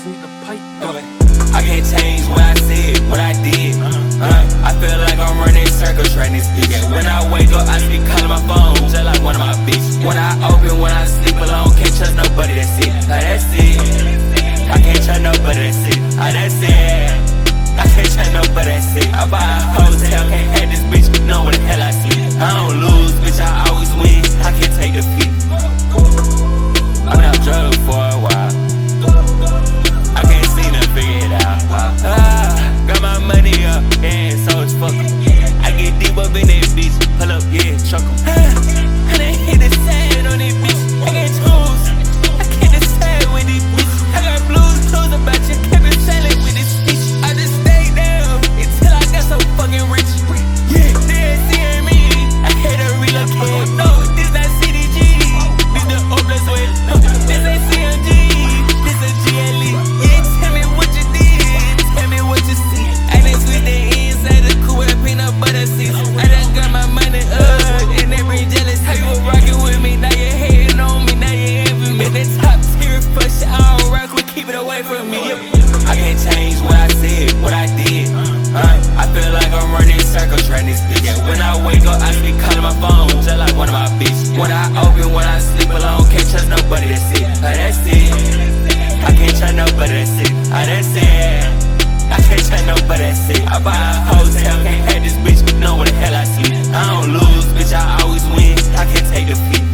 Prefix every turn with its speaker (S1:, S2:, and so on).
S1: me the pipe.
S2: I can't change what I said, what I did. I feel like I'm running circles right this bitch. Yeah, when I wake up, I speak calling my phone, just like one of my bitches. When I open, when I sleep alone, can't trust nobody, that's it. Like that's it. I can't trust nobody, that's it. That's it. I can't trust nobody, that's it. I buy a hotel, can't have this bitch, know where the hell I sleep. I don't lose, bitch, I always win. I can't take defeat. I've been out drugs for a while. I can't seem to figure it out. Got my money up, yeah, so it's fuckin'. I get deep up in that bitch, pull up, yeah, chuck 'em. I done hit the sand on this bitch. I can't choose, I can't decide with this bitch. I got blues, clues about you, can't be selling with this bitch. I just stay down until I got so fucking rich. Yeah, they ain't seeing me, I had to relocate. No, this not CDG, this the Oblast way. No, this ain't CMG, this a GLE. Yeah, tell me what you did, tell me what you see. I done switched the inside the cool with peanut butter seeds. I done got my money up, and they bring jealous. How you rockin' with me, now you hating on me, now you envy me. That top tier for shit, I don't rock with, keep it away from me. I can't change what I said, what I did. I feel like I'm running circles right this bitch. Yeah, when I wake up, I speak calling my phone, just like one of my bitches. When I open, when I sleep alone, can't trust nobody, that's it. That's it. I can't trust nobody, that's it. That's it. I can't trust nobody, that's it. I buy a hotel, can't have this bitch, know where the hell I sleep. I don't lose, bitch, I always win. I can't take defeat.